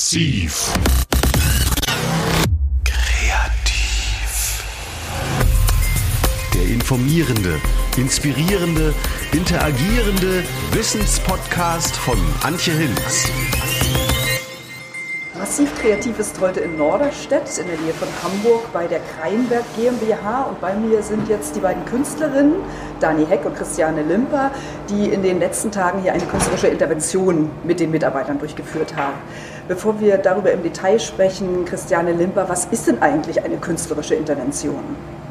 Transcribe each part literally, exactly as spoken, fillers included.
Exklusiv. Kreativ. Der informierende, inspirierende, interagierende Wissenspodcast von Antje Hinz. Massiv Kreativ ist heute in Norderstedt in der Nähe von Hamburg bei der Kreinberg GmbH und bei mir sind jetzt die beiden Künstlerinnen, Dani Heck und Christiane Limper, die in den letzten Tagen hier eine künstlerische Intervention mit den Mitarbeitern durchgeführt haben. Bevor wir darüber im Detail sprechen, Christiane Limper, was ist denn eigentlich eine künstlerische Intervention?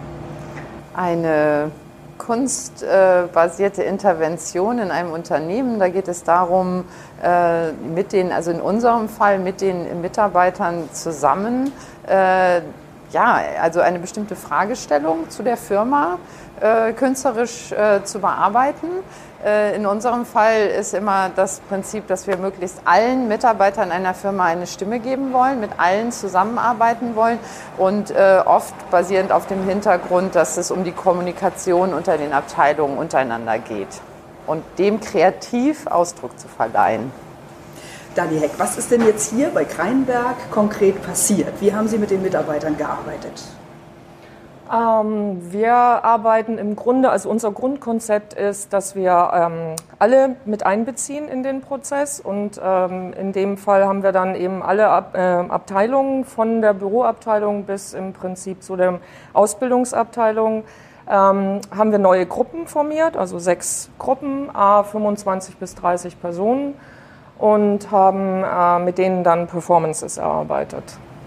Eine kunstbasierte Intervention in einem Unternehmen, da geht es darum, mit den, also in unserem Fall mit den Mitarbeitern zusammen, ja, also eine bestimmte Fragestellung zu der Firma künstlerisch zu bearbeiten. In unserem Fall ist immer das Prinzip, dass wir möglichst allen Mitarbeitern einer Firma eine Stimme geben wollen, mit allen zusammenarbeiten wollen und äh, oft basierend auf dem Hintergrund, dass es um die Kommunikation unter den Abteilungen untereinander geht und dem kreativ Ausdruck zu verleihen. Dani Heck, was ist denn jetzt hier bei Kreinberg konkret passiert? Wie haben Sie mit den Mitarbeitern gearbeitet? Ähm, wir arbeiten im Grunde, also unser Grundkonzept ist, dass wir ähm, alle mit einbeziehen in den Prozess und ähm, in dem Fall haben wir dann eben alle Ab äh, Abteilungen, von der Büroabteilung bis im Prinzip zu der Ausbildungsabteilung, ähm, haben wir neue Gruppen formiert, also sechs Gruppen, a fünfundzwanzig bis dreißig Personen und haben äh, mit denen dann Performances erarbeitet.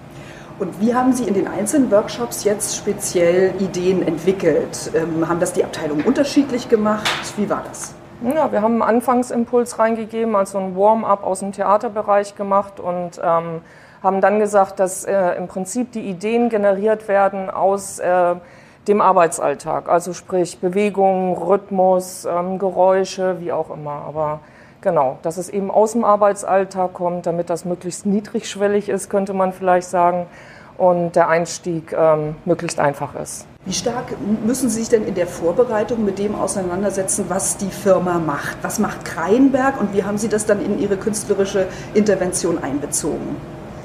Und wie haben Sie in den einzelnen Workshops jetzt speziell Ideen entwickelt? Ähm, haben das die Abteilungen unterschiedlich gemacht? Wie war das? Ja, wir haben einen Anfangsimpuls reingegeben, also ein Warm-up aus dem Theaterbereich gemacht und ähm, haben dann gesagt, dass äh, im Prinzip die Ideen generiert werden aus äh, dem Arbeitsalltag, also sprich Bewegung, Rhythmus, ähm, Geräusche, wie auch immer. Aber genau, dass es eben aus dem Arbeitsalltag kommt, damit das möglichst niedrigschwellig ist, könnte man vielleicht sagen, und der Einstieg ähm, möglichst einfach ist. Wie stark müssen Sie sich denn in der Vorbereitung mit dem auseinandersetzen, was die Firma macht? Was macht Kreinberg und wie haben Sie das dann in Ihre künstlerische Intervention einbezogen?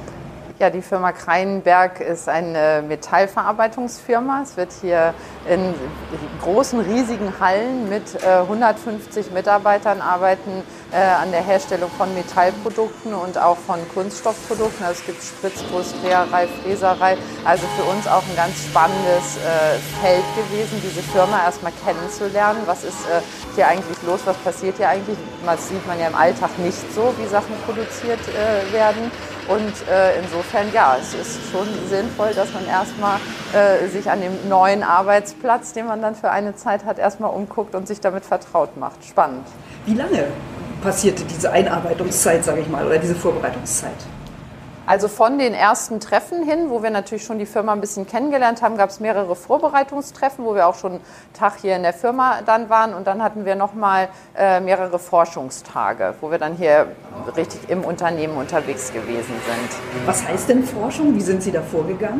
Ja, die Firma Kreinberg ist eine Metallverarbeitungsfirma. Es wird hier in großen, riesigen Hallen mit äh, hundertfünfzig Mitarbeitern arbeiten äh, an der Herstellung von Metallprodukten und auch von Kunststoffprodukten. Also es gibt Spritzguss, Dreherei, Fräserei. Also für uns auch ein ganz spannendes äh, Feld gewesen, diese Firma erstmal kennenzulernen. Was ist äh, hier eigentlich los? Was passiert hier eigentlich? Das sieht man ja im Alltag nicht so, wie Sachen produziert äh, werden. Und äh, insofern, ja, es ist schon sinnvoll, dass man erstmal äh, sich an dem neuen Arbeitsplatz, den man dann für eine Zeit hat, erstmal umguckt und sich damit vertraut macht. Spannend. Wie lange passierte diese Einarbeitungszeit, sage ich mal, oder diese Vorbereitungszeit? Also von den ersten Treffen hin, wo wir natürlich schon die Firma ein bisschen kennengelernt haben, gab es mehrere Vorbereitungstreffen, wo wir auch schon einen Tag hier in der Firma dann waren. Und dann hatten wir nochmal äh, mehrere Forschungstage, wo wir dann hier richtig im Unternehmen unterwegs gewesen sind. Was heißt denn Forschung? Wie sind Sie da vorgegangen?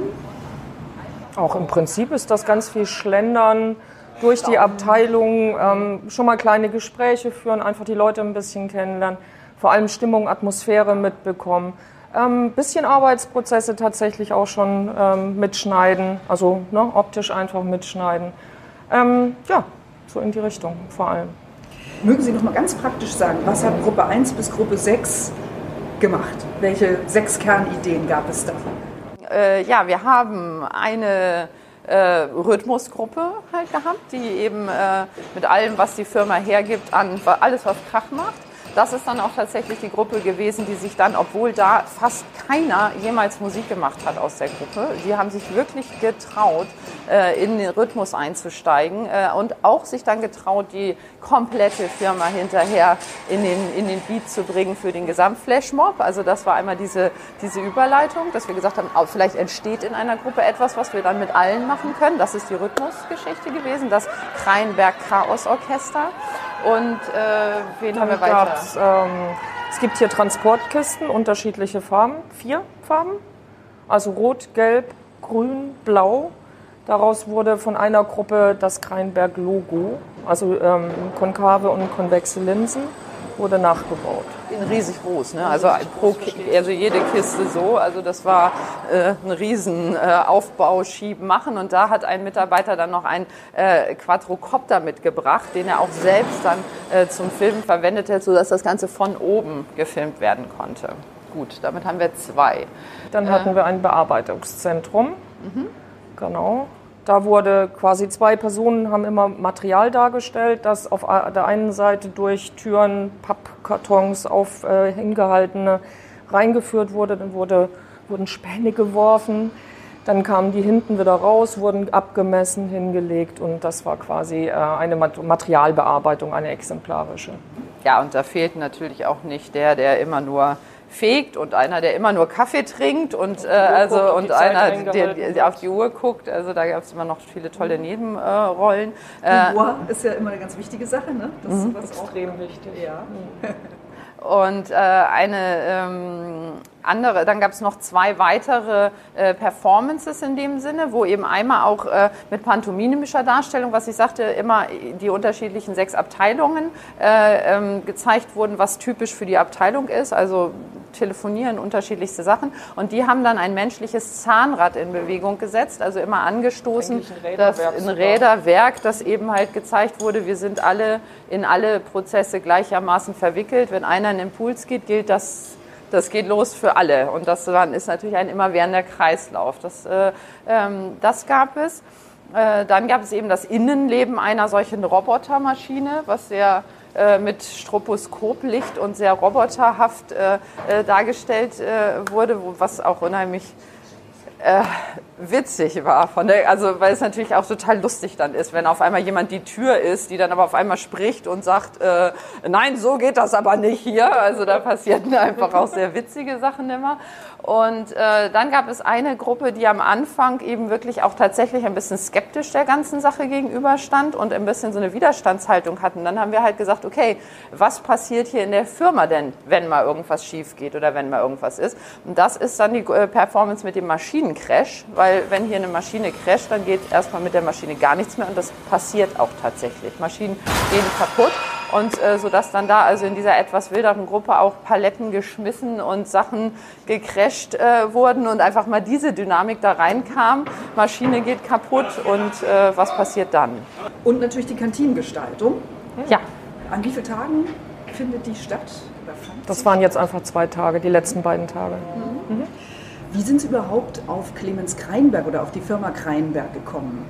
Auch im Prinzip ist das ganz viel Schlendern durch die Abteilung, ähm, schon mal kleine Gespräche führen, einfach die Leute ein bisschen kennenlernen, vor allem Stimmung, Atmosphäre mitbekommen. Ein ähm, bisschen Arbeitsprozesse tatsächlich auch schon ähm, mitschneiden, also ne, optisch einfach mitschneiden. Ähm, ja, so in die Richtung vor allem. Mögen Sie noch mal ganz praktisch sagen, was hat Gruppe eins bis Gruppe sechs gemacht? Welche sechs Kernideen gab es da? Äh, ja, wir haben eine äh, Rhythmusgruppe halt gehabt, die eben äh, mit allem, was die Firma hergibt, an alles, was Krach macht. Das ist dann auch tatsächlich die Gruppe gewesen, die sich dann, obwohl da fast keiner jemals Musik gemacht hat aus der Gruppe, die haben sich wirklich getraut, in den Rhythmus einzusteigen und auch sich dann getraut, die komplette Firma hinterher in den, in den Beat zu bringen für den Gesamtflashmob. Also das war einmal diese, diese Überleitung, dass wir gesagt haben, vielleicht entsteht in einer Gruppe etwas, was wir dann mit allen machen können. Das ist die Rhythmusgeschichte gewesen, das Kreinberg Chaos Orchester. Und äh, wen Dann haben wir weiter? Ähm, es gibt hier Transportkisten, unterschiedliche Farben, vier Farben, also rot, gelb, grün, blau. Daraus wurde von einer Gruppe das Kreinberg-Logo, also ähm, konkave und konvexe Linsen. wurde nachgebaut. In riesig groß, ne? Also, pro, also jede Kiste so. Also das war äh, ein riesen äh, Aufbau, Schieben, Machen. Und da hat ein Mitarbeiter dann noch einen äh, Quadrocopter mitgebracht, den er auch selbst dann äh, zum Filmen verwendet hat, sodass das Ganze von oben gefilmt werden konnte. Gut, damit haben wir zwei. Dann hatten wir ein Bearbeitungszentrum. Mhm. Genau. Da wurde quasi zwei Personen haben immer Material dargestellt, das auf der einen Seite durch Türen, Pappkartons auf äh, hingehaltene reingeführt wurde. Dann wurde, wurden Späne geworfen. Dann kamen die hinten wieder raus, wurden abgemessen, hingelegt. Und das war quasi äh, eine Materialbearbeitung, eine exemplarische. Ja, und da fehlt natürlich auch nicht der, der immer nur fegt und einer, der immer nur Kaffee trinkt und, äh, also, und, und einer, der, der auf die Uhr guckt. Also da gab es immer noch viele tolle Nebenrollen. Äh, Humor ist ja immer eine ganz wichtige Sache, ne? Das mhm. ist extrem auch wichtig. Ja. Und äh, eine ähm, andere, dann gab es noch zwei weitere äh, Performances in dem Sinne, wo eben einmal auch äh, mit pantomimischer Darstellung, was ich sagte, immer die unterschiedlichen sechs Abteilungen äh, ähm, gezeigt wurden, was typisch für die Abteilung ist, also telefonieren, unterschiedlichste Sachen. Und die haben dann ein menschliches Zahnrad in Bewegung gesetzt, also immer angestoßen, ein das ein Räderwerk, das eben halt gezeigt wurde, wir sind alle in alle Prozesse gleichermaßen verwickelt. Wenn einer einen Impuls geht, gilt das, das geht los für alle. Und das dann ist natürlich ein immerwährender Kreislauf. Das, äh, ähm, das gab es. Äh, dann gab es eben das Innenleben einer solchen Robotermaschine, was sehr äh, mit Stroboskoplicht und sehr roboterhaft äh, äh, dargestellt äh, wurde, wo, was auch unheimlich äh, witzig war, von der, also weil es natürlich auch total lustig dann ist, wenn auf einmal jemand die Tür ist, die dann aber auf einmal spricht und sagt, äh, nein, so geht das aber nicht hier. Also da passierten einfach auch sehr witzige Sachen immer. Und äh, dann gab es eine Gruppe, die am Anfang eben wirklich auch tatsächlich ein bisschen skeptisch der ganzen Sache gegenüberstand und ein bisschen so eine Widerstandshaltung hatten. Dann haben wir halt gesagt, okay, was passiert hier in der Firma denn, wenn mal irgendwas schief geht oder wenn mal irgendwas ist? Und das ist dann die äh, Performance mit dem Maschinencrash, weil Weil wenn hier eine Maschine crasht, dann geht erstmal mit der Maschine gar nichts mehr und das passiert auch tatsächlich. Maschinen gehen kaputt und äh, sodass dann da also in dieser etwas wilderen Gruppe auch Paletten geschmissen und Sachen gecrasht äh, wurden und einfach mal diese Dynamik da reinkam. Maschine geht kaputt und äh, was passiert dann? Und natürlich die Kantinengestaltung. Ja. An wie vielen Tagen findet die statt? Das waren jetzt einfach zwei Tage, die letzten beiden Tage. Mhm. Mhm. Wie sind Sie überhaupt auf Clemens Kreinberg oder auf die Firma Kreinberg gekommen?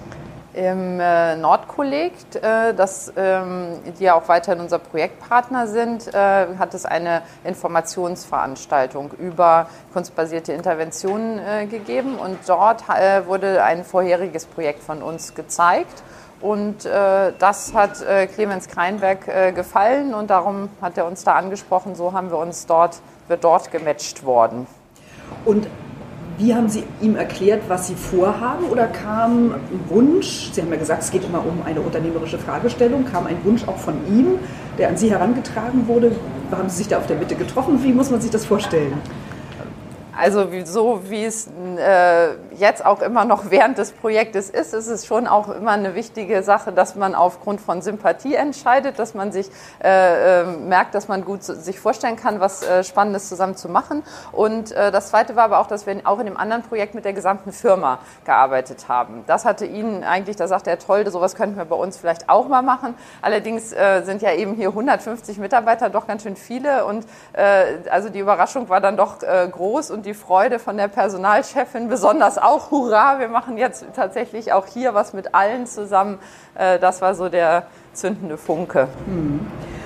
Im äh, Nordkolleg, äh, das, ähm, die ja auch weiterhin unser Projektpartner sind, äh, hat es eine Informationsveranstaltung über kunstbasierte Interventionen äh, gegeben. Und dort äh, wurde ein vorheriges Projekt von uns gezeigt. Und äh, das hat äh, Clemens Kreinberg äh, gefallen und darum hat er uns da angesprochen. So haben wir uns dort, wir dort gematcht worden. Und wie haben Sie ihm erklärt, was Sie vorhaben? Oder kam ein Wunsch, Sie haben ja gesagt, es geht immer um eine unternehmerische Fragestellung, kam ein Wunsch auch von ihm, der an Sie herangetragen wurde? Haben Sie sich da auf der Mitte getroffen? Wie muss man sich das vorstellen? Also so wie es äh, jetzt auch immer noch während des Projektes ist, ist es schon auch immer eine wichtige Sache, dass man aufgrund von Sympathie entscheidet, dass man sich äh, äh, merkt, dass man gut sich vorstellen kann, was äh, Spannendes zusammen zu machen. Und äh, das Zweite war aber auch, dass wir auch in dem anderen Projekt mit der gesamten Firma gearbeitet haben. Das hatte ihn eigentlich, da sagte er, toll, sowas könnten wir bei uns vielleicht auch mal machen. Allerdings äh, sind ja eben hier hundertfünfzig Mitarbeiter, doch ganz schön viele. Und äh, also die Überraschung war dann doch äh, groß und die Freude von der Personalchefin besonders auch. Hurra, wir machen jetzt tatsächlich auch hier was mit allen zusammen. Das war so der zündende Funke. Hm.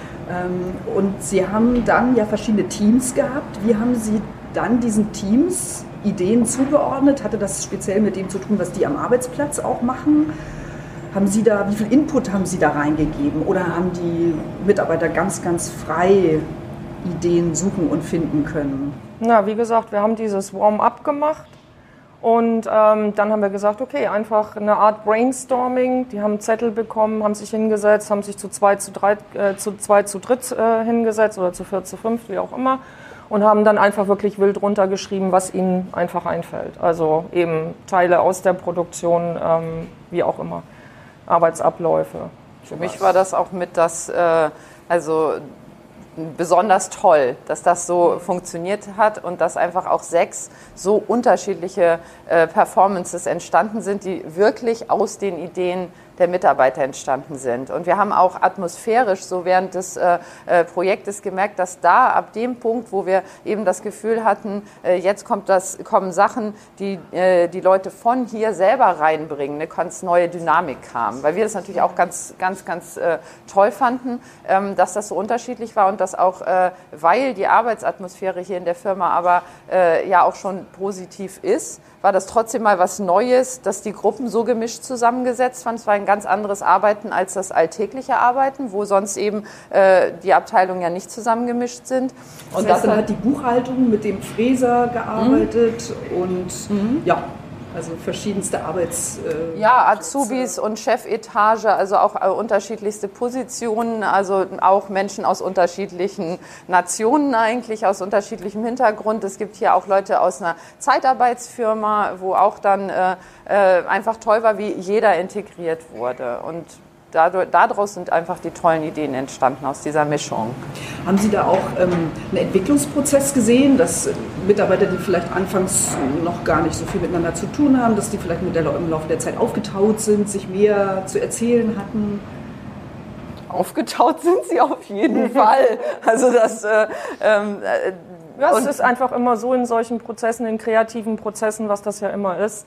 Und Sie haben dann ja verschiedene Teams gehabt. Wie haben Sie dann diesen Teams Ideen zugeordnet? Hatte das speziell mit dem zu tun, was die am Arbeitsplatz auch machen? Haben Sie da, wie viel Input haben Sie da reingegeben? Oder haben die Mitarbeiter ganz, ganz frei Ideen suchen und finden können? Na, wie gesagt, wir haben dieses Warm-up gemacht und ähm, dann haben wir gesagt, okay, einfach eine Art Brainstorming. Die haben Zettel bekommen, haben sich hingesetzt, haben sich zu zwei, zu drei, äh, zu zwei, zu dritt äh, hingesetzt oder zu vier, zu fünf, wie auch immer und haben dann einfach wirklich wild runtergeschrieben, was ihnen einfach einfällt. Also eben Teile aus der Produktion, ähm, wie auch immer, Arbeitsabläufe. Für mich war das auch mit das, äh, also besonders toll, dass das so funktioniert hat und dass einfach auch sechs so unterschiedliche äh, Performances entstanden sind, die wirklich aus den Ideen der Mitarbeiter entstanden sind. Und wir haben auch atmosphärisch so während des äh, äh, Projektes gemerkt, dass da ab dem Punkt, wo wir eben das Gefühl hatten, äh, jetzt kommt das, kommen Sachen, die äh, die Leute von hier selber reinbringen, eine ganz neue Dynamik kam. Weil wir das natürlich auch ganz, ganz, ganz äh, toll fanden, ähm, dass das so unterschiedlich war und dass auch, äh, weil die Arbeitsatmosphäre hier in der Firma aber äh, ja auch schon positiv ist, war das trotzdem mal was Neues, dass die Gruppen so gemischt zusammengesetzt waren. Es war ein ganz anderes Arbeiten als das alltägliche Arbeiten, wo sonst eben äh, die Abteilungen ja nicht zusammengemischt sind. Und das heißt, dann hat die Buchhaltung mit dem Fräser gearbeitet mhm. und mhm. ja. Also verschiedenste Arbeits... Äh, ja, Azubis und Chefetage, also auch äh, unterschiedlichste Positionen, also auch Menschen aus unterschiedlichen Nationen eigentlich, aus unterschiedlichem Hintergrund. Es gibt hier auch Leute aus einer Zeitarbeitsfirma, wo auch dann äh, äh, einfach toll war, wie jeder integriert wurde. Und dadurch, daraus sind einfach die tollen Ideen entstanden aus dieser Mischung. Haben Sie da auch ähm, einen Entwicklungsprozess gesehen, dass Mitarbeiter, die vielleicht anfangs noch gar nicht so viel miteinander zu tun haben, dass die vielleicht mit der, im Laufe der Zeit aufgetaut sind, sich mehr zu erzählen hatten? Aufgetaut sind sie auf jeden Fall. Also das... Äh, äh, ja, es ist einfach immer so in solchen Prozessen, in kreativen Prozessen, was das ja immer ist,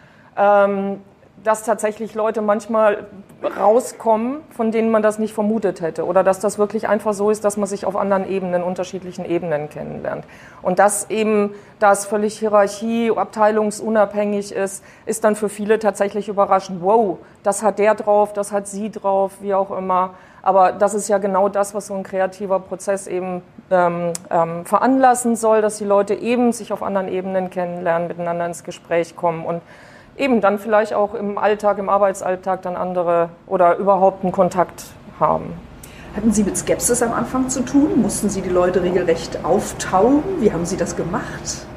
ähm, dass tatsächlich Leute manchmal rauskommen, von denen man das nicht vermutet hätte. Oder dass das wirklich einfach so ist, dass man sich auf anderen Ebenen, unterschiedlichen Ebenen kennenlernt. Und das eben, da es völlig hierarchie-, abteilungsunabhängig ist, ist dann für viele tatsächlich überraschend. Wow, das hat der drauf, das hat sie drauf, wie auch immer. Aber das ist ja genau das, was so ein kreativer Prozess eben ähm, ähm, veranlassen soll, dass die Leute eben sich auf anderen Ebenen kennenlernen, miteinander ins Gespräch kommen und eben dann vielleicht auch im Alltag, im Arbeitsalltag dann andere oder überhaupt einen Kontakt haben. Hatten Sie mit Skepsis am Anfang zu tun? Mussten Sie die Leute regelrecht auftauen? Wie haben Sie das gemacht?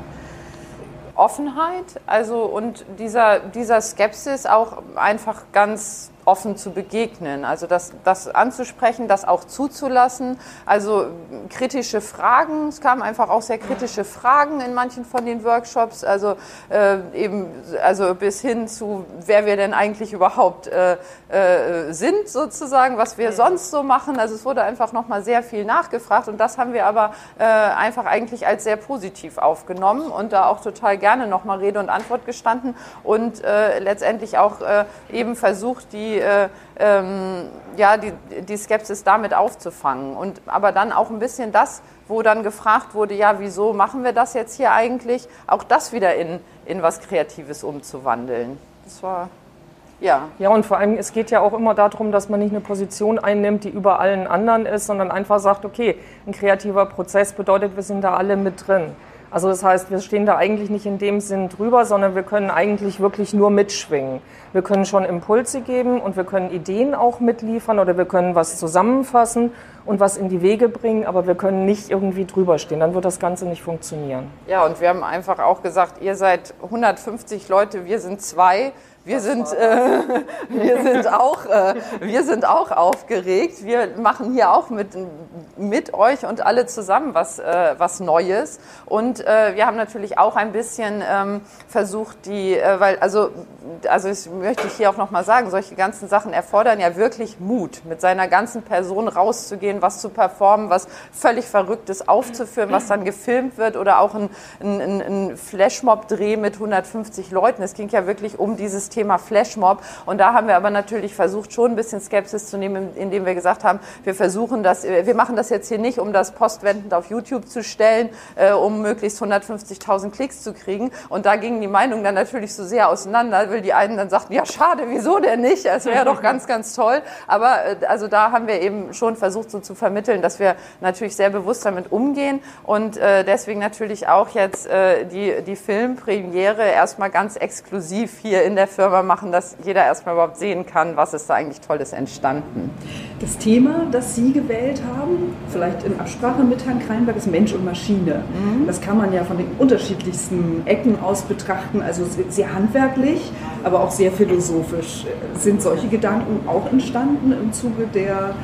Offenheit, also und dieser, dieser Skepsis auch einfach ganz offen zu begegnen, also das, das anzusprechen, das auch zuzulassen, also kritische Fragen, es kamen einfach auch sehr kritische Fragen in manchen von den Workshops, also äh, eben, also bis hin zu, wer wir denn eigentlich überhaupt äh, äh, sind sozusagen, was wir sonst so machen, also es wurde einfach nochmal sehr viel nachgefragt und das haben wir aber äh, einfach eigentlich als sehr positiv aufgenommen und da auch total gerne nochmal Rede und Antwort gestanden und äh, letztendlich auch äh, eben versucht, die Äh, ähm, ja, die, die Skepsis damit aufzufangen. Und, aber dann auch ein bisschen das, wo dann gefragt wurde, ja, wieso machen wir das jetzt hier eigentlich, auch das wieder in, in was Kreatives umzuwandeln. Das war, ja. Ja, und vor allem, es geht ja auch immer darum, dass man nicht eine Position einnimmt, die über allen anderen ist, sondern einfach sagt, okay, ein kreativer Prozess bedeutet, wir sind da alle mit drin. Also das heißt, wir stehen da eigentlich nicht in dem Sinn drüber, sondern wir können eigentlich wirklich nur mitschwingen. Wir können schon Impulse geben und wir können Ideen auch mitliefern oder wir können was zusammenfassen und was in die Wege bringen, aber wir können nicht irgendwie drüber stehen. Dann wird das Ganze nicht funktionieren. Ja, und wir haben einfach auch gesagt, ihr seid hundertfünfzig Leute, wir sind zwei. Wir sind, äh, wir, sind auch, äh, wir sind auch aufgeregt. Wir machen hier auch mit, mit euch und alle zusammen was, äh, was Neues. Und äh, wir haben natürlich auch ein bisschen ähm, versucht, die, äh, weil, also, also das möchte ich hier auch nochmal sagen, solche ganzen Sachen erfordern ja wirklich Mut, mit seiner ganzen Person rauszugehen, was zu performen, was völlig Verrücktes aufzuführen, was dann gefilmt wird oder auch ein, ein, ein Flashmob-Dreh mit hundertfünfzig Leuten. Es ging ja wirklich um dieses Thema Thema Flashmob. Und da haben wir aber natürlich versucht, schon ein bisschen Skepsis zu nehmen, indem wir gesagt haben, wir versuchen das, wir machen das jetzt hier nicht, um das postwendend auf YouTube zu stellen, äh, um möglichst hundertfünfzigtausend Klicks zu kriegen. Und da gingen die Meinungen dann natürlich so sehr auseinander, weil die einen dann sagten, ja schade, wieso denn nicht? Es wäre doch ganz, ganz toll. Aber äh, also da haben wir eben schon versucht, so zu vermitteln, dass wir natürlich sehr bewusst damit umgehen und äh, deswegen natürlich auch jetzt äh, die, die Filmpremiere erstmal ganz exklusiv hier in der Firma machen, dass jeder erstmal überhaupt sehen kann, was ist da eigentlich Tolles entstanden. Das Thema, das Sie gewählt haben, vielleicht in Absprache mit Herrn Kreinberg, ist Mensch und Maschine. Mhm. Das kann man ja von den unterschiedlichsten Ecken aus betrachten, also sehr handwerklich, aber auch sehr philosophisch. Sind solche Gedanken auch entstanden im Zuge der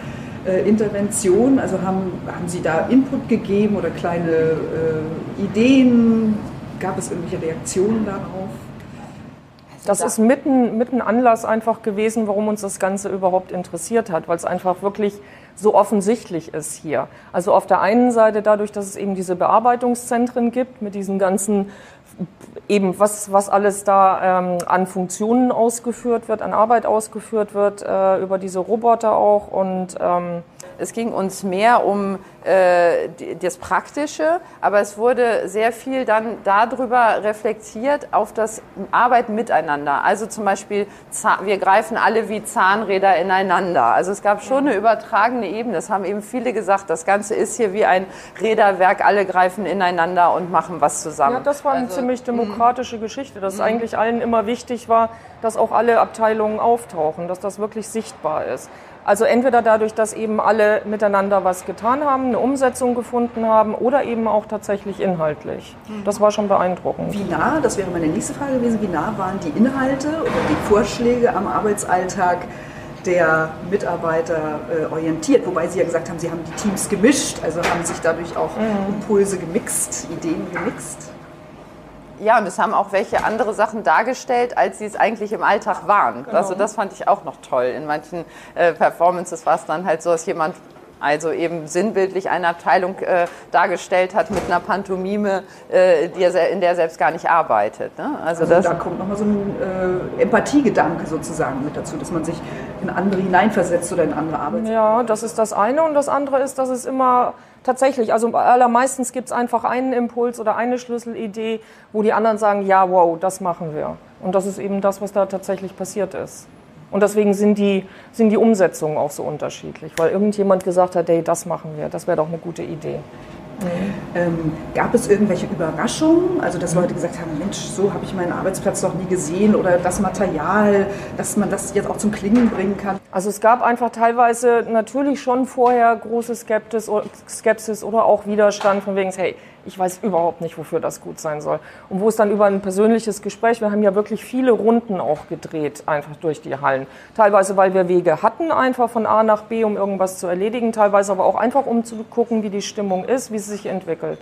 äh, Intervention? Also haben, haben Sie da Input gegeben oder kleine äh, Ideen? Gab es irgendwelche Reaktionen darauf? Das ist mitten, mitten Anlass einfach gewesen, warum uns das Ganze überhaupt interessiert hat, weil es einfach wirklich so offensichtlich ist hier. Also auf der einen Seite dadurch, dass es eben diese Bearbeitungszentren gibt mit diesen ganzen, eben was, was alles da ähm, an Funktionen ausgeführt wird, an Arbeit ausgeführt wird, äh, über diese Roboter auch und ähm, es ging uns mehr um äh, das Praktische, aber es wurde sehr viel dann darüber reflektiert auf das Arbeiten miteinander. Also zum Beispiel, wir greifen alle wie Zahnräder ineinander. Also es gab schon eine übertragene Ebene. Das haben eben viele gesagt, das Ganze ist hier wie ein Räderwerk, alle greifen ineinander und machen was zusammen. Ja, das war eine also, ziemlich demokratische Geschichte, dass mh. eigentlich allen immer wichtig war, dass auch alle Abteilungen auftauchen, dass das wirklich sichtbar ist. Also entweder dadurch, dass eben alle miteinander was getan haben, eine Umsetzung gefunden haben oder eben auch tatsächlich inhaltlich. Das war schon beeindruckend. Wie nah, das wäre meine nächste Frage gewesen, wie nah waren die Inhalte oder die Vorschläge am Arbeitsalltag der Mitarbeiter äh, orientiert? Wobei Sie ja gesagt haben, Sie haben die Teams gemischt, also haben sich dadurch auch mhm. Impulse gemixt, Ideen gemixt. Ja, und es haben auch welche andere Sachen dargestellt, als sie es eigentlich im Alltag waren. Genau. Also das fand ich auch noch toll. In manchen äh, Performances war es dann halt so, dass jemand also eben sinnbildlich eine Abteilung äh, dargestellt hat mit einer Pantomime, äh, die er, in der er selbst gar nicht arbeitet. Ne? Also, also das da kommt nochmal so ein äh, Empathiegedanke sozusagen mit dazu, dass man sich in andere hineinversetzt oder in andere Arbeit. Ja, das ist das eine. Und das andere ist, dass es immer tatsächlich, also allermeistens gibt es einfach einen Impuls oder eine Schlüsselidee, wo die anderen sagen, ja, wow, das machen wir. Und das ist eben das, was da tatsächlich passiert ist. Und deswegen sind die, sind die Umsetzungen auch so unterschiedlich, weil irgendjemand gesagt hat, hey, das machen wir, das wäre doch eine gute Idee. Mhm. Ähm, gab es irgendwelche Überraschungen, also dass Leute gesagt haben, Mensch, so habe ich meinen Arbeitsplatz noch nie gesehen oder das Material, dass man das jetzt auch zum Klingen bringen kann? Also es gab einfach teilweise natürlich schon vorher große Skepsis, Skepsis oder auch Widerstand von wegen, hey, ich weiß überhaupt nicht, wofür das gut sein soll. Und wo es dann über ein persönliches Gespräch, wir haben ja wirklich viele Runden auch gedreht, einfach durch die Hallen. Teilweise, weil wir Wege hatten, einfach von A nach B, um irgendwas zu erledigen. Teilweise aber auch einfach, um zu gucken, wie die Stimmung ist, wie sie sich entwickelt.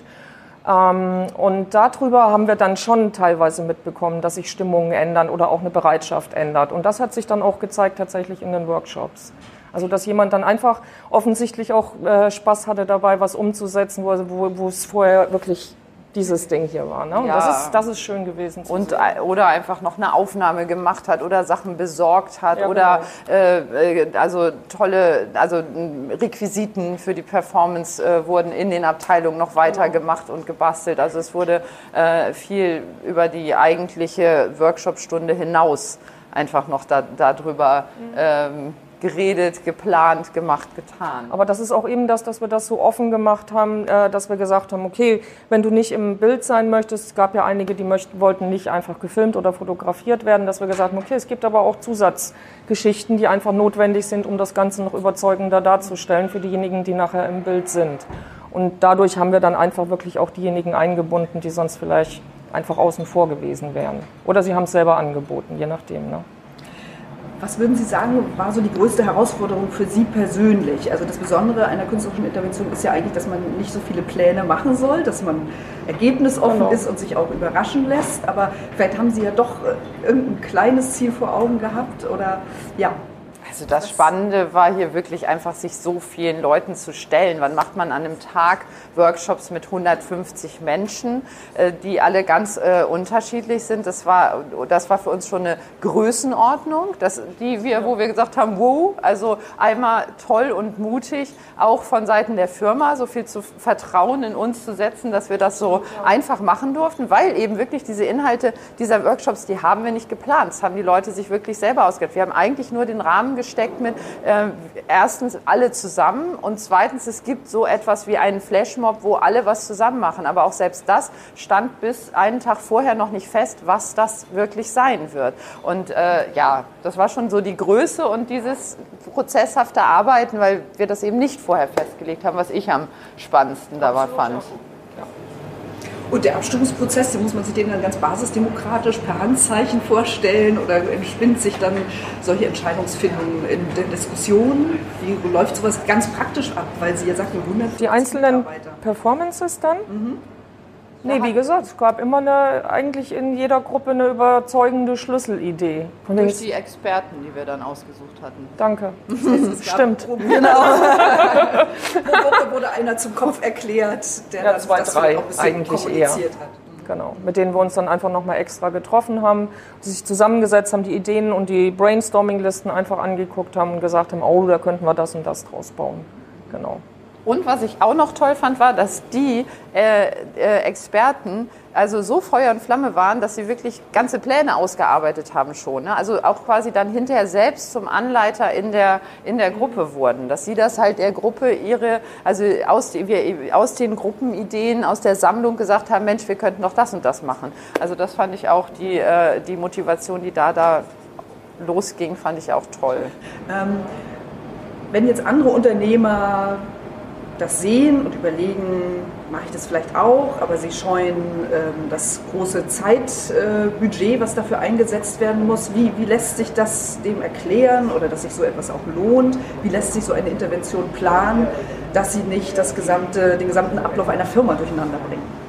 Ähm, und darüber haben wir dann schon teilweise mitbekommen, dass sich Stimmungen ändern oder auch eine Bereitschaft ändert. Und das hat sich dann auch gezeigt tatsächlich in den Workshops. Also dass jemand dann einfach offensichtlich auch äh, Spaß hatte dabei, was umzusetzen, wo, wo, wo es vorher wirklich dieses Ding hier war. Ne? Und ja. das, ist, das ist schön gewesen zu und, sehen. Oder einfach noch eine Aufnahme gemacht hat oder Sachen besorgt hat ja, oder genau. äh, also tolle also Requisiten für die Performance äh, wurden in den Abteilungen noch weiter genau. gemacht und gebastelt. Also es wurde äh, viel über die eigentliche Workshop-Stunde hinaus einfach noch da, darüber mhm. ähm, geredet, geplant, gemacht, getan. Aber das ist auch eben das, dass wir das so offen gemacht haben, dass wir gesagt haben, okay, wenn du nicht im Bild sein möchtest, es gab ja einige, die möchten, wollten nicht einfach gefilmt oder fotografiert werden, dass wir gesagt haben, okay, es gibt aber auch Zusatzgeschichten, die einfach notwendig sind, um das Ganze noch überzeugender darzustellen für diejenigen, die nachher im Bild sind. Und dadurch haben wir dann einfach wirklich auch diejenigen eingebunden, die sonst vielleicht einfach außen vor gewesen wären. Oder sie haben es selber angeboten, je nachdem, ne? Was würden Sie sagen, war so die größte Herausforderung für Sie persönlich? Also das Besondere einer künstlerischen Intervention ist ja eigentlich, dass man nicht so viele Pläne machen soll, dass man ergebnisoffen genau. ist und sich auch überraschen lässt. Aber vielleicht haben Sie ja doch irgendein kleines Ziel vor Augen gehabt oder ja. Also das Spannende war hier wirklich einfach, sich so vielen Leuten zu stellen. Wann macht man an einem Tag Workshops mit hundertfünfzig Menschen, die alle ganz äh, unterschiedlich sind? Das war, das war für uns schon eine Größenordnung, das, die wir, wo wir gesagt haben, wow, also einmal toll und mutig, auch von Seiten der Firma so viel zu Vertrauen in uns zu setzen, dass wir das so einfach machen durften, weil eben wirklich diese Inhalte dieser Workshops, die haben wir nicht geplant. Das haben die Leute sich wirklich selber ausgedacht. Wir haben eigentlich nur den Rahmen gesteckt mit äh, erstens alle zusammen und zweitens, es gibt so etwas wie einen Flashmob, wo alle was zusammen machen. Aber auch selbst das stand bis einen Tag vorher noch nicht fest, was das wirklich sein wird. Und äh, ja, das war schon so die Größe und dieses prozesshafte Arbeiten, weil wir das eben nicht vorher festgelegt haben, was ich am spannendsten dabei fand. Und der Abstimmungsprozess, den muss man sich den dann ganz basisdemokratisch per Handzeichen vorstellen oder entspinnt sich dann solche Entscheidungsfindungen in der Diskussion? Wie läuft sowas ganz praktisch ab? Weil Sie ja sagten, hundert Die einzelnen Performances dann? Mhm. Nee, wie gesagt, es gab immer eine, eigentlich in jeder Gruppe eine überzeugende Schlüsselidee. Von Durch die Experten, die wir dann ausgesucht hatten. Danke. Das heißt, stimmt. Genau. Pro Woche wurde einer zum Kopf erklärt, der ja, dann zwei, das drei auch ein bisschen eigentlich kommuniziert eher. hat. Genau, mit denen wir uns dann einfach nochmal extra getroffen haben, sich zusammengesetzt haben, die Ideen und die Brainstorming-Listen einfach angeguckt haben und gesagt haben, oh, da könnten wir das und das draus bauen. Genau. Und was ich auch noch toll fand, war, dass die äh, äh, Experten also so Feuer und Flamme waren, dass sie wirklich ganze Pläne ausgearbeitet haben schon. Ne? Also auch quasi dann hinterher selbst zum Anleiter in der, in der Gruppe wurden. Dass sie das halt der Gruppe ihre, also aus, die, wir, aus den Gruppenideen, aus der Sammlung gesagt haben, Mensch, wir könnten doch das und das machen. Also das fand ich auch, die, äh, die Motivation, die da, da losging, fand ich auch toll. Ähm, wenn jetzt andere Unternehmer das sehen und überlegen, mache ich das vielleicht auch, aber sie scheuen ähm, das große Zeitbudget, äh, was dafür eingesetzt werden muss. Wie, wie lässt sich das dem erklären oder dass sich so etwas auch lohnt? Wie lässt sich so eine Intervention planen, dass sie nicht das gesamte, den gesamten Ablauf einer Firma durcheinander bringen?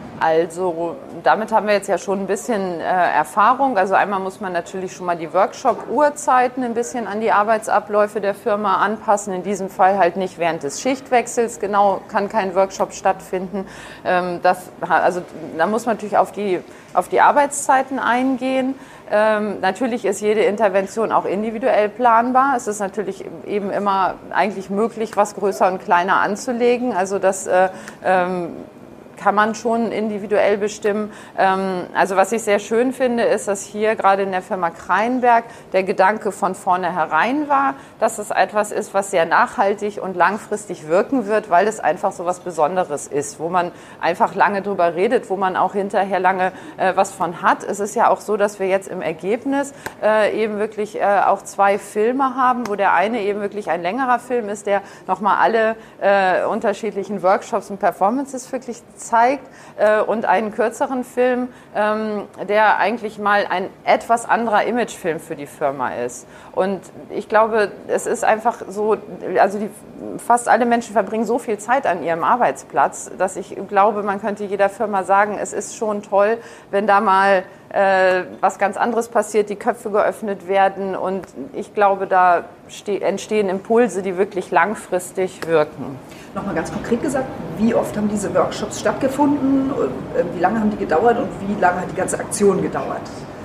Also damit haben wir jetzt ja schon ein bisschen äh, Erfahrung. Also einmal muss man natürlich schon mal die Workshop-Uhrzeiten ein bisschen an die Arbeitsabläufe der Firma anpassen. In diesem Fall halt nicht während des Schichtwechsels. Genau, kann kein Workshop stattfinden. Ähm, das, also da muss man natürlich auf die, auf die Arbeitszeiten eingehen. Ähm, natürlich ist jede Intervention auch individuell planbar. Es ist natürlich eben immer eigentlich möglich, was größer und kleiner anzulegen. Also das äh, ähm, kann man schon individuell bestimmen. Also was ich sehr schön finde, ist, dass hier gerade in der Firma Kreinberg der Gedanke von vornherein war, dass es etwas ist, was sehr nachhaltig und langfristig wirken wird, weil es einfach so was Besonderes ist, wo man einfach lange drüber redet, wo man auch hinterher lange äh, was von hat. Es ist ja auch so, dass wir jetzt im Ergebnis äh, eben wirklich äh, auch zwei Filme haben, wo der eine eben wirklich ein längerer Film ist, der nochmal alle äh, unterschiedlichen Workshops und Performances wirklich zeigt äh, und einen kürzeren Film, ähm, der eigentlich mal ein etwas anderer Imagefilm für die Firma ist. Und ich glaube, es ist einfach so, also die, fast alle Menschen verbringen so viel Zeit an ihrem Arbeitsplatz, dass ich glaube, man könnte jeder Firma sagen, es ist schon toll, wenn da mal äh, was ganz anderes passiert, die Köpfe geöffnet werden und ich glaube, da ste- entstehen Impulse, die wirklich langfristig wirken. Nochmal ganz konkret gesagt, wie oft haben diese Workshops stattgefunden, wie lange haben die gedauert und wie lange hat die ganze Aktion gedauert?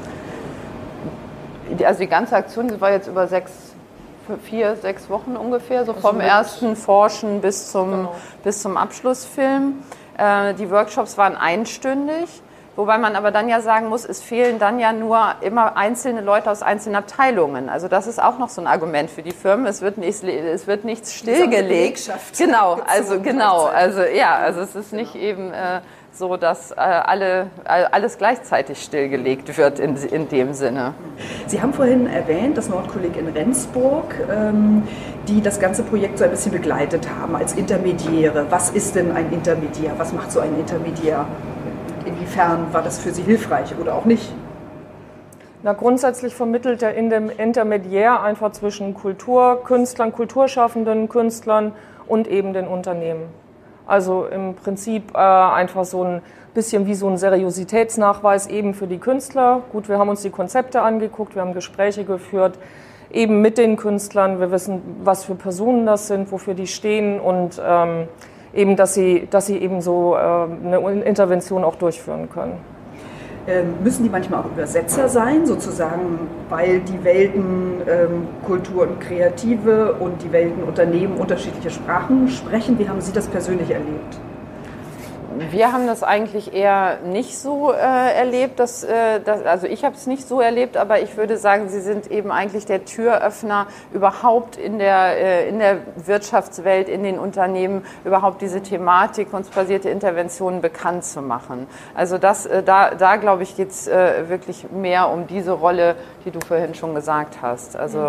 Also die ganze Aktion war jetzt über sechs, vier, sechs Wochen ungefähr, so vom ersten Forschen bis zum, genau. bis zum Abschlussfilm. Äh, die Workshops waren einstündig. Wobei man aber dann ja sagen muss, es fehlen dann ja nur immer einzelne Leute aus einzelnen Abteilungen. Also das ist auch noch so ein Argument für die Firmen. Es wird nicht, es wird nichts stillgelegt. Genau, also genau, also ja, also es ist nicht eben äh, so, dass äh, alle, äh, alles gleichzeitig stillgelegt wird in, in dem Sinne. Sie haben vorhin erwähnt, das Nordkolleg in Rendsburg, ähm, die das ganze Projekt so ein bisschen begleitet haben als Intermediäre. Was ist denn ein Intermediär? Was macht so ein Intermediär? Inwiefern war das für Sie hilfreich oder auch nicht? Na, grundsätzlich vermittelt der Intermediär einfach zwischen Kulturkünstlern, Kulturschaffenden, Künstlern und eben den Unternehmen. Also im Prinzip äh, einfach so ein bisschen wie so ein Seriositätsnachweis eben für die Künstler. Gut, wir haben uns die Konzepte angeguckt, wir haben Gespräche geführt, eben mit den Künstlern. Wir wissen, was für Personen das sind, wofür die stehen und ähm, eben, dass sie, dass sie eben so äh, eine Intervention auch durchführen können. Ähm, müssen die manchmal auch Übersetzer sein, sozusagen, weil die Welten ähm, Kultur und Kreative und die Welten Unternehmen unterschiedliche Sprachen sprechen? Wie haben Sie das persönlich erlebt? Wir haben das eigentlich eher nicht so äh, erlebt, dass, äh, dass, also ich habe es nicht so erlebt, aber ich würde sagen, sie sind eben eigentlich der Türöffner überhaupt in der, äh, in der Wirtschaftswelt, in den Unternehmen, überhaupt diese Thematik, kunstbasierte Interventionen bekannt zu machen. Also das, äh, da, da glaube ich, geht es äh, wirklich mehr um diese Rolle, die du vorhin schon gesagt hast. Also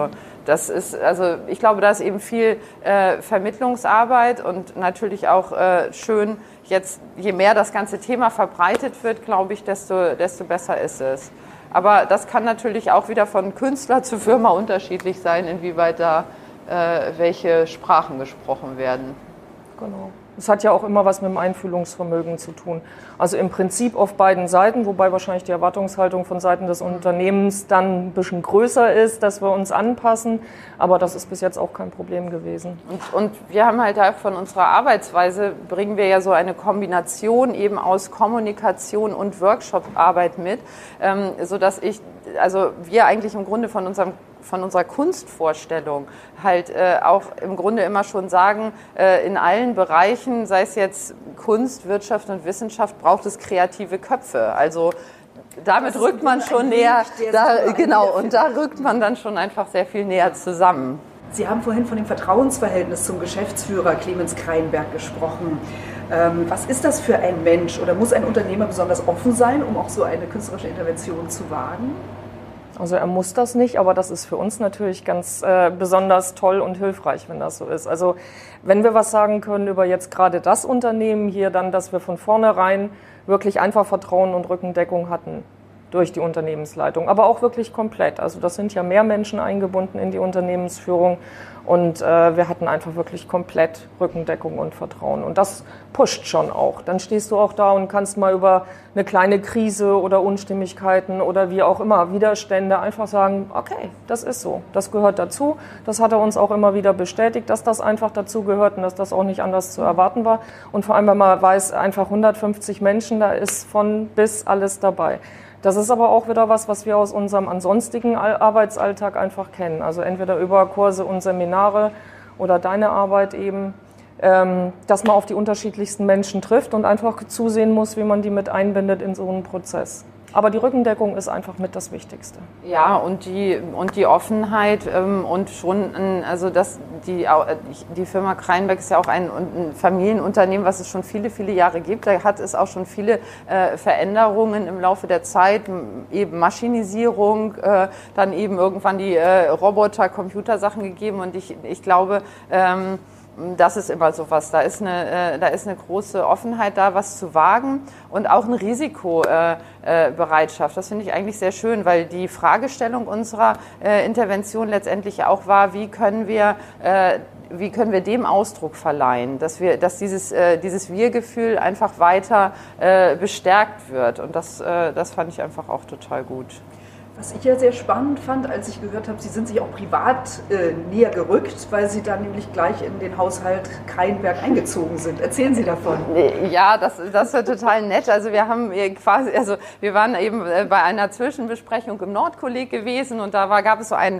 das ist, also ich glaube, da ist eben viel äh, Vermittlungsarbeit und natürlich auch äh, schön, jetzt, je mehr das ganze Thema verbreitet wird, glaube ich, desto, desto besser ist es. Aber das kann natürlich auch wieder von Künstler zu Firma unterschiedlich sein, inwieweit da äh, welche Sprachen gesprochen werden. Genau. Es hat ja auch immer was mit dem Einfühlungsvermögen zu tun. Also im Prinzip auf beiden Seiten, wobei wahrscheinlich die Erwartungshaltung von Seiten des Unternehmens dann ein bisschen größer ist, dass wir uns anpassen. Aber das ist bis jetzt auch kein Problem gewesen. Und, und wir haben halt von unserer Arbeitsweise, bringen wir ja so eine Kombination eben aus Kommunikation und Workshop-Arbeit mit, ähm, sodass ich, also wir eigentlich im Grunde von unserem von unserer Kunstvorstellung halt äh, auch im Grunde immer schon sagen, äh, in allen Bereichen, sei es jetzt Kunst, Wirtschaft und Wissenschaft, braucht es kreative Köpfe. Also damit rückt man schon näher, da, genau, und da rückt man dann schon einfach sehr viel näher zusammen. Sie haben vorhin von dem Vertrauensverhältnis zum Geschäftsführer Clemens Kreinberg gesprochen. Ähm, was ist das für ein Mensch oder muss ein Unternehmer besonders offen sein, um auch so eine künstlerische Intervention zu wagen? Also er muss das nicht, aber das ist für uns natürlich ganz äh, besonders toll und hilfreich, wenn das so ist. Also wenn wir was sagen können über jetzt gerade das Unternehmen hier, dann, dass wir von vornherein wirklich einfach Vertrauen und Rückendeckung hatten durch die Unternehmensleitung, aber auch wirklich komplett. Also das sind ja mehr Menschen eingebunden in die Unternehmensführung und äh, wir hatten einfach wirklich komplett Rückendeckung und Vertrauen und das pusht schon auch. Dann stehst du auch da und kannst mal über eine kleine Krise oder Unstimmigkeiten oder wie auch immer Widerstände einfach sagen, okay, das ist so, das gehört dazu. Das hat er uns auch immer wieder bestätigt, dass das einfach dazu gehört und dass das auch nicht anders zu erwarten war. Und vor allem, wenn man weiß, einfach hundertfünfzig Menschen, da ist von bis alles dabei. Das ist aber auch wieder was, was wir aus unserem ansonstigen Arbeitsalltag einfach kennen. Also entweder über Kurse und Seminare oder deine Arbeit eben, ähm, dass man auf die unterschiedlichsten Menschen trifft und einfach zusehen muss, wie man die mit einbindet in so einen Prozess. Aber die Rückendeckung ist einfach mit das Wichtigste. Ja, und die, und die Offenheit ähm, und schon, ein, also das, die, die Firma Kreinberg ist ja auch ein, ein Familienunternehmen, was es schon viele, viele Jahre gibt. Da hat es auch schon viele äh, Veränderungen im Laufe der Zeit, eben Maschinisierung, äh, dann eben irgendwann die äh, Roboter, Computersachen gegeben und ich, ich glaube, ähm, das ist immer so was. Da ist eine, äh, da ist eine große Offenheit da, was zu wagen und auch eine Risikobereitschaft. Äh, äh, das finde ich eigentlich sehr schön, weil die Fragestellung unserer äh, Intervention letztendlich auch war, wie können wir, äh, wie können wir dem Ausdruck verleihen, dass wir, dass dieses, äh, dieses Wir-Gefühl einfach weiter äh, bestärkt wird. Und das, äh, das fand ich einfach auch total gut. Was ich ja sehr spannend fand, als ich gehört habe, Sie sind sich auch privat äh, näher gerückt, weil Sie dann nämlich gleich in den Haushalt Kreinberg eingezogen sind. Erzählen Sie davon. Ja, das, das war total nett. Also wir haben quasi, also wir waren eben bei einer Zwischenbesprechung im Nordkolleg gewesen und da war, gab es so, ein,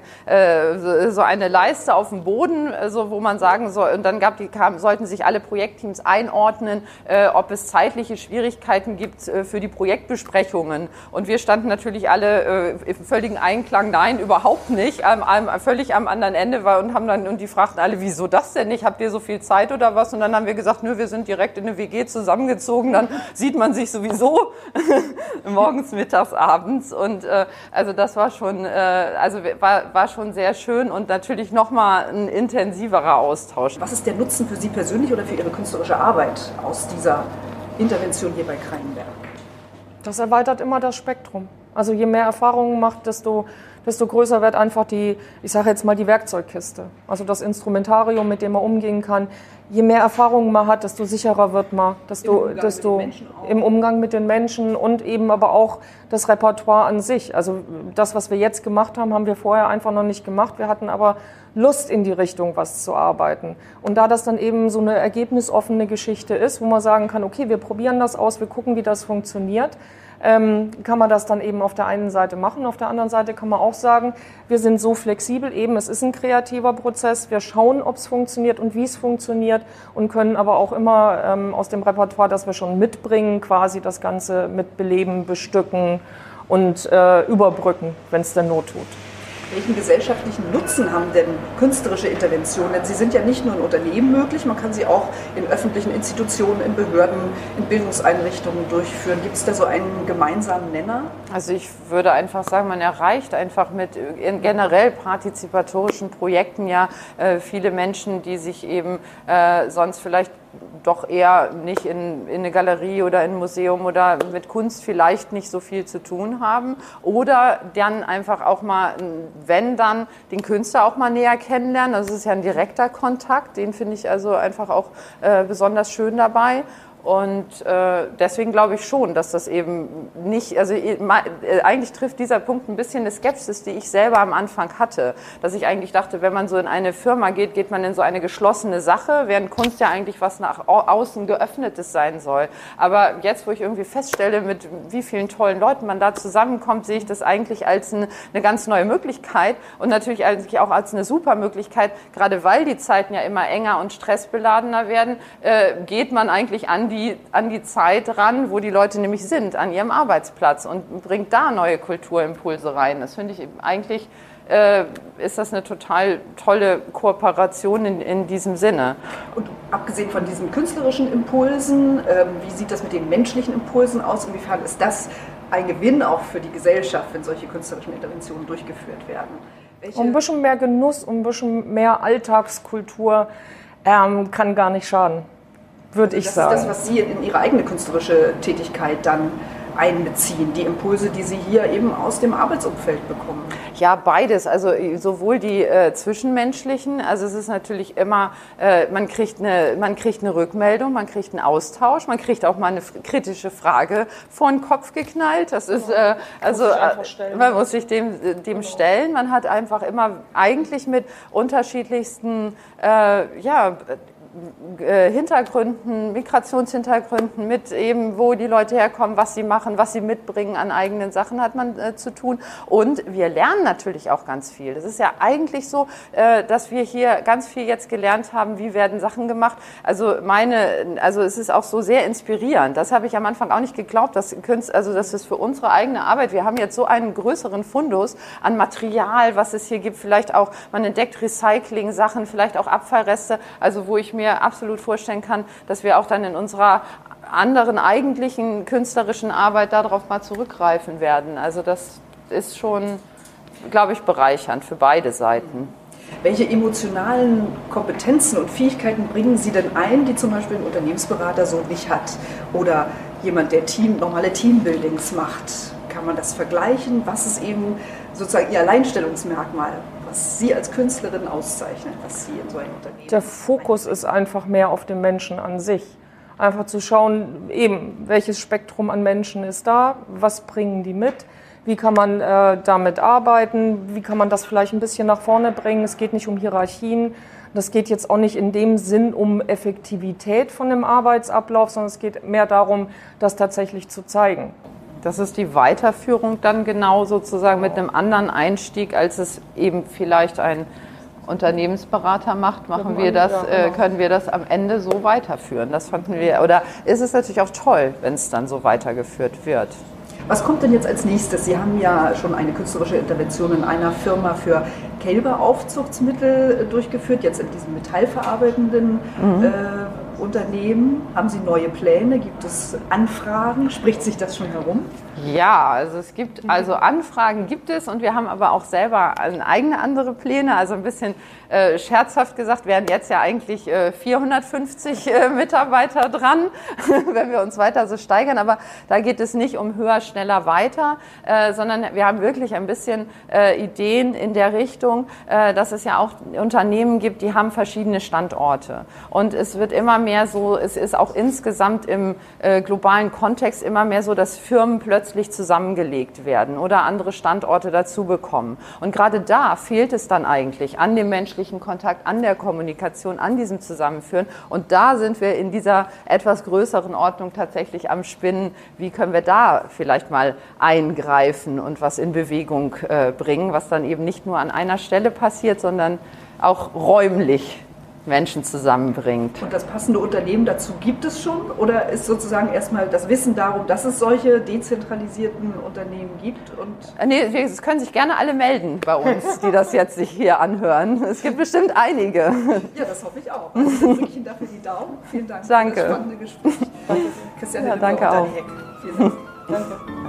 äh, so eine Leiste auf dem Boden, so, wo man sagen soll, und dann gab die, kam, sollten sich alle Projektteams einordnen, äh, ob es zeitliche Schwierigkeiten gibt äh, für die Projektbesprechungen. Und wir standen natürlich alle äh, im völligen Einklang, nein, überhaupt nicht, ähm, völlig am anderen Ende war und haben dann, und die fragten alle, wieso das denn nicht, habt ihr so viel Zeit oder was? Und dann haben wir gesagt, nö, wir sind direkt in eine W G zusammengezogen, dann sieht man sich sowieso morgens, mittags, abends und äh, also das war schon, äh, also war, war schon sehr schön und natürlich nochmal ein intensiverer Austausch. Was ist der Nutzen für Sie persönlich oder für Ihre künstlerische Arbeit aus dieser Intervention hier bei Kreinberg? Das erweitert immer das Spektrum. Also je mehr Erfahrungen man macht, desto, desto größer wird einfach die, ich sage jetzt mal die Werkzeugkiste. Also das Instrumentarium, mit dem man umgehen kann. Je mehr Erfahrungen man hat, desto sicherer wird man, desto, Im desto im Umgang mit den Menschen und eben aber auch das Repertoire an sich. Also das, was wir jetzt gemacht haben, haben wir vorher einfach noch nicht gemacht. Wir hatten aber Lust in die Richtung, was zu arbeiten. Und da das dann eben so eine ergebnisoffene Geschichte ist, wo man sagen kann, okay, wir probieren das aus, wir gucken, wie das funktioniert, Ähm, kann man das dann eben auf der einen Seite machen. Auf der anderen Seite kann man auch sagen, wir sind so flexibel, eben es ist ein kreativer Prozess, wir schauen, ob es funktioniert und wie es funktioniert und können aber auch immer ähm, aus dem Repertoire, das wir schon mitbringen, quasi das Ganze mit beleben, bestücken und äh, überbrücken, wenn es denn Not tut. Welchen gesellschaftlichen Nutzen haben denn künstlerische Interventionen? Denn sie sind ja nicht nur in Unternehmen möglich, man kann sie auch in öffentlichen Institutionen, in Behörden, in Bildungseinrichtungen durchführen. Gibt es da so einen gemeinsamen Nenner? Also ich würde einfach sagen, man erreicht einfach mit generell partizipatorischen Projekten ja äh, viele Menschen, die sich eben äh, sonst vielleicht doch eher nicht in, in eine Galerie oder in ein Museum oder mit Kunst vielleicht nicht so viel zu tun haben oder dann einfach auch mal, wenn dann, den Künstler auch mal näher kennenlernen. Das ist ja ein direkter Kontakt, den finde ich also einfach auch äh, besonders schön dabei. Und äh, deswegen glaube ich schon, dass das eben nicht, also äh, eigentlich trifft dieser Punkt ein bisschen eine Skepsis, die ich selber am Anfang hatte. Dass ich eigentlich dachte, wenn man so in eine Firma geht, geht man in so eine geschlossene Sache, während Kunst ja eigentlich was nach außen Geöffnetes sein soll. Aber jetzt, wo ich irgendwie feststelle, mit wie vielen tollen Leuten man da zusammenkommt, sehe ich das eigentlich als ein, eine ganz neue Möglichkeit und natürlich eigentlich auch als eine super Möglichkeit, gerade weil die Zeiten ja immer enger und stressbeladener werden, äh, geht man eigentlich an die Die, an die Zeit ran, wo die Leute nämlich sind, an ihrem Arbeitsplatz und bringt da neue Kulturimpulse rein. Das finde ich eben eigentlich, äh, ist das eine total tolle Kooperation in, in diesem Sinne. Und abgesehen von diesen künstlerischen Impulsen, ähm, wie sieht das mit den menschlichen Impulsen aus? Inwiefern ist das ein Gewinn auch für die Gesellschaft, wenn solche künstlerischen Interventionen durchgeführt werden? Welche ein bisschen mehr Genuss, ein bisschen mehr Alltagskultur ähm, kann gar nicht schaden. Würde ich das sagen. Das ist das, was Sie in Ihre eigene künstlerische Tätigkeit dann einbeziehen, die Impulse, die Sie hier eben aus dem Arbeitsumfeld bekommen. Ja, beides. Also sowohl die äh, zwischenmenschlichen, also es ist natürlich immer, äh, man kriegt eine, man kriegt eine Rückmeldung, man kriegt einen Austausch, man kriegt auch mal eine kritische Frage vor den Kopf geknallt. Das ist äh, also äh, man muss sich dem dem stellen. Man hat einfach immer eigentlich mit unterschiedlichsten äh, ja Hintergründen, Migrationshintergründen, mit eben, wo die Leute herkommen, was sie machen, was sie mitbringen an eigenen Sachen, hat man äh, zu tun. Und wir lernen natürlich auch ganz viel. Das ist ja eigentlich so, äh, dass wir hier ganz viel jetzt gelernt haben, wie werden Sachen gemacht. Also meine, also es ist auch so sehr inspirierend. Das habe ich am Anfang auch nicht geglaubt, dass Künst, also das ist für unsere eigene Arbeit. Wir haben jetzt so einen größeren Fundus an Material, was es hier gibt. Vielleicht auch, man entdeckt Recycling-Sachen, vielleicht auch Abfallreste. Also wo ich mir mir absolut vorstellen kann, dass wir auch dann in unserer anderen eigentlichen künstlerischen Arbeit darauf mal zurückgreifen werden. Also das ist schon, glaube ich, bereichernd für beide Seiten. Welche emotionalen Kompetenzen und Fähigkeiten bringen Sie denn ein, die zum Beispiel ein Unternehmensberater so nicht hat? Oder jemand, der Team, normale Teambuildings macht? Kann man das vergleichen? Was ist eben sozusagen Ihr Alleinstellungsmerkmal, was Sie als Künstlerin auszeichnet, was Sie in so einem Unternehmen? Der Fokus ist einfach mehr auf den Menschen an sich. Einfach zu schauen, eben, welches Spektrum an Menschen ist da, was bringen die mit, wie kann man äh, damit arbeiten, wie kann man das vielleicht ein bisschen nach vorne bringen. Es geht nicht um Hierarchien, das geht jetzt auch nicht in dem Sinn um Effektivität von dem Arbeitsablauf, sondern es geht mehr darum, das tatsächlich zu zeigen. Das ist die Weiterführung dann genau sozusagen mit einem anderen Einstieg, als es eben vielleicht ein Unternehmensberater macht, machen wir das, äh, können wir das am Ende so weiterführen. Das fanden wir, oder ist es natürlich auch toll, wenn es dann so weitergeführt wird. Was kommt denn jetzt als nächstes? Sie haben ja schon eine künstlerische Intervention in einer Firma für Kälberaufzuchtsmittel durchgeführt, jetzt in diesem metallverarbeitenden mhm. äh, Unternehmen. Haben Sie neue Pläne? Gibt es Anfragen? Spricht sich das schon herum? Ja, also es gibt, also Anfragen gibt es und wir haben aber auch selber eigene andere Pläne. Also ein bisschen äh, scherzhaft gesagt, wären jetzt ja eigentlich äh, vierhundertfünfzig äh, Mitarbeiter dran, wenn wir uns weiter so steigern. Aber da geht es nicht um höher, schneller, weiter, äh, sondern wir haben wirklich ein bisschen äh, Ideen in der Richtung, äh, dass es ja auch Unternehmen gibt, die haben verschiedene Standorte. Und es wird immer mehr so, es ist auch insgesamt im äh, globalen Kontext immer mehr so, dass Firmen plötzlich zusammengelegt werden oder andere Standorte dazu bekommen. Und gerade da fehlt es dann eigentlich an dem menschlichen Kontakt, an der Kommunikation, an diesem Zusammenführen. Und da sind wir in dieser etwas größeren Ordnung tatsächlich am Spinnen. Wie können wir da vielleicht mal eingreifen und was in Bewegung äh, bringen, was dann eben nicht nur an einer Stelle passiert, sondern auch räumlich Menschen zusammenbringt. Und das passende Unternehmen dazu gibt es schon? Oder ist sozusagen erstmal das Wissen darum, dass es solche dezentralisierten Unternehmen gibt? Und Nee, es können sich gerne alle melden bei uns, die das jetzt sich hier anhören. Es gibt bestimmt einige. Ja, das hoffe ich auch. Also dann drücke ich Ihnen dafür die Daumen. Vielen Dank Danke. für das spannende Gespräch. Christiane Ja, Limper danke und Dani auch. Heck. Vielen Dank. Danke.